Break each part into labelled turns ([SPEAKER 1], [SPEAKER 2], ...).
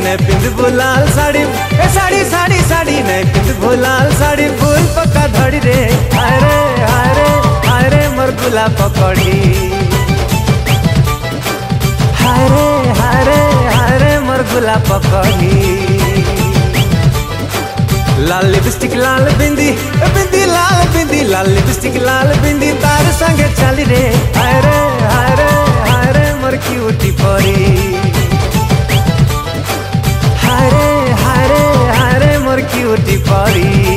[SPEAKER 1] ने पिंधबू लाल साड़ी, ए साड़ी साड़ी साड़ी ने पिंधबू लाल साड़ी, फूल पक्का धड़ी रे, हाय रे हाय रे हाय रे मोर गुला पकड़ी, हाय रे हाय रे हाय रे मोर गुला पकड़ी। लाल लिपस्टिक लाल बिंदी, बिंदी लाल बिंदी, लाल लिपस्टिक लाल बिंदी, तार संगे चली रे, हाय रे हाय रे हाय रे मोर क्यूटी परी, हाय रे हाय रे हाय रे मोर क्यूटी परी।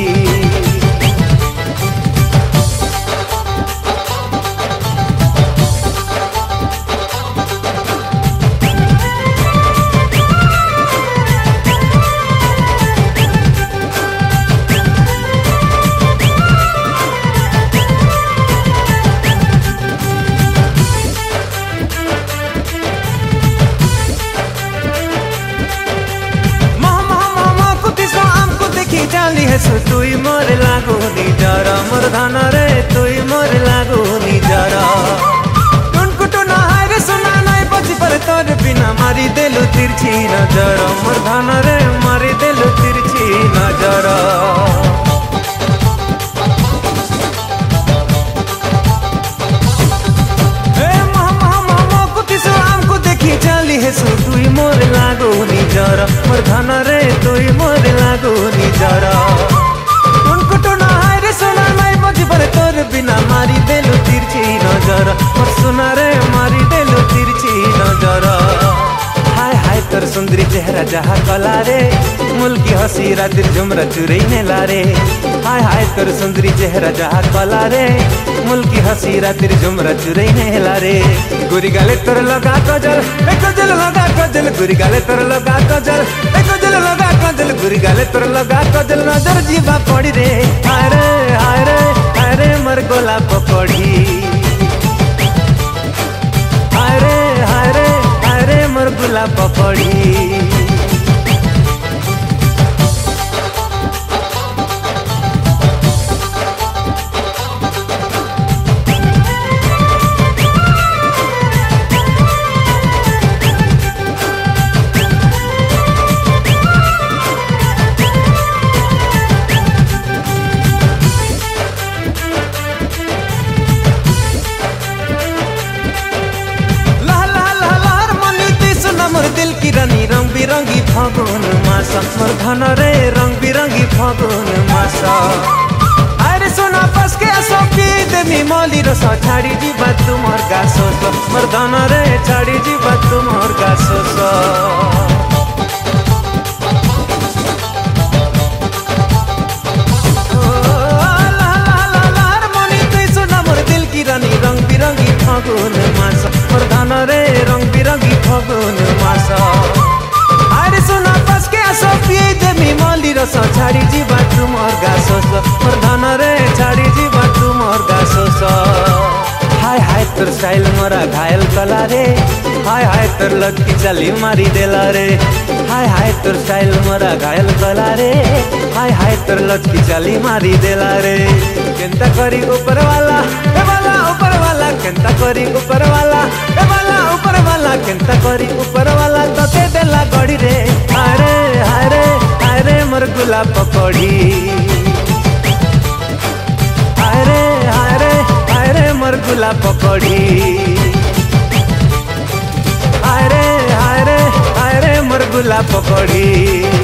[SPEAKER 1] तुई मोर लागू निजर मोर धन रे, तुई मोर लागू निजर, टुनकुटु नहाय रे सुना नहीं बची पर तोर बिना मारी देलु तिरछी नजर, मोर धन रे मारी देलु तिरछी नजर। तुई मोर लागू निजर मोर धन रे, तुई मोर लागू निजर, टुनकुटु नहाय रे सुना नहीं बजी पर तोर बिना मारी देलु तिरछी नजर, मोर सुना रे मारी देलु तिरछी नजर। हाय हाय तोर सुंदरी चेहरा जहा कला रे, मुल्की हसी रातिर झुमरा चुरई ने लारे, हाय हाय तोर सुंदरी चेहरा जहा कला रे, मुल्की हसी रातिर झुमरा चुरई ने लारे। गुरी गाले तोर लगा कजल, कजल लगा कजल, गुरी गाले तोर लगा कजल, कजल लगा कजल, गुरी गाले तोर लगा कजल, नजर जीवा पड़ी रे, हाय रे हाय रे हाय रे मोर गोला पकड़ी, हाय रे हाय रे हाय रे मोर गोला पकड़ी। रानी रंग बिरंगी फागुन मासा, मोर धन रे रंग बिरंगी फागुन मासा, अरे सोना पस के सोपी देमी मौली रस छाड़ी जी बात तुमर गासो, मोर धन रे छाड़ी जी बात तुमर गासो। रानी रंग बिरंगी फागुन मासा, मोर धन रे रंग बिरंगी फागुन मासा, अरे सोना पस के सोपी देमी मौली रस छाड़ी जी बात तुमर गासो, मोर धन रे छाड़ी जी बात तुमर गासो। हाय हाय तोर स्टाइल मोरा घायल कला रे, हाय हाय तोर लटकी चली मारी देला रे, हाय हाय तोर स्टाइल मोरा घायल कला रे, हाय हाय तोर लटकी चली मारी देला रे। केंता करी ऊपर वाला ए वाला ऊपर वाला, केंता करी ऊपर वाला ए वाला ऊपर वाला, केंता करी ऊपर वाला तते देला गड़ी रे, हाय रे हाय रे हाय रे मोर गुला पकड़ी, हाय रे हाय रे हाय रे मोर गुला पकड़ी, हाय रे हाय रे हाय रे मोर गुला पकड़ी,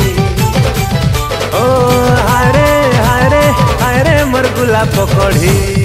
[SPEAKER 1] ओ हाय रे हाय रे हाय रे मोर गुला पकड़ी।